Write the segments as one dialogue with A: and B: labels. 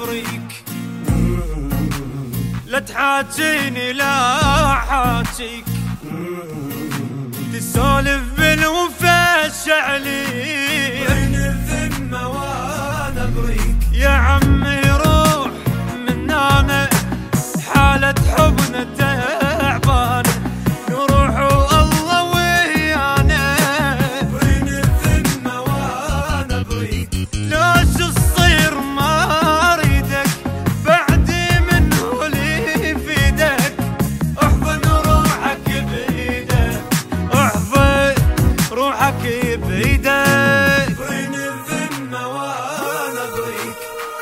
A: ابريك، لا تحاجيني لا حاجيك، تسولف بالوفا شعلي بين الذمة وانا ابريك. يا عمي روح من انا حالة حبنا تعبانة، نروح والله ويانا بين الذمة وانا ابريك. ليش تصير ما اريدك بعدي منه لي في ايدك، احضن روحك بايدك، احضن روحك بايدك بين الذمة وانا ابريك.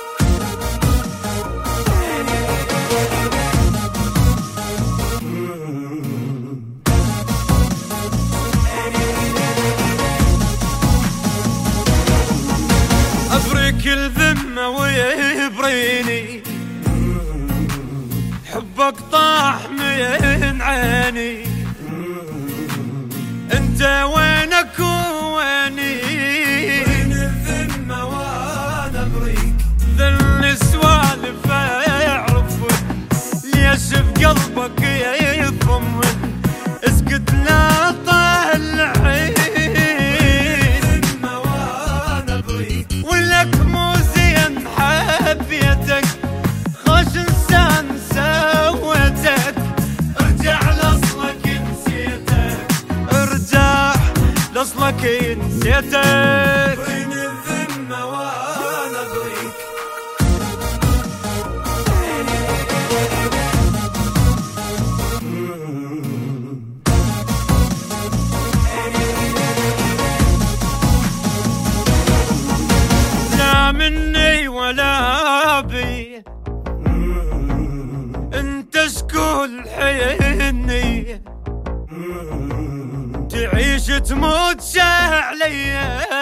A: ابريك الذمة ويبريني، حبك طاح من عيني، انت وينك وويني بين الذمة وانا ابريك. ذل سوالف اعرفك ليش بقلبك يضمن، اسكت لا طلع عين الذمة وانا ابريك. ولك مو زين حبيتك خوش انسان سويتك، ارجع لاصلك نسيتك، ارجع لاصلك نسيتك بين الذمة وانا ابريك. لا مني ولا بي انت شكون حيني، تعيش تموت علي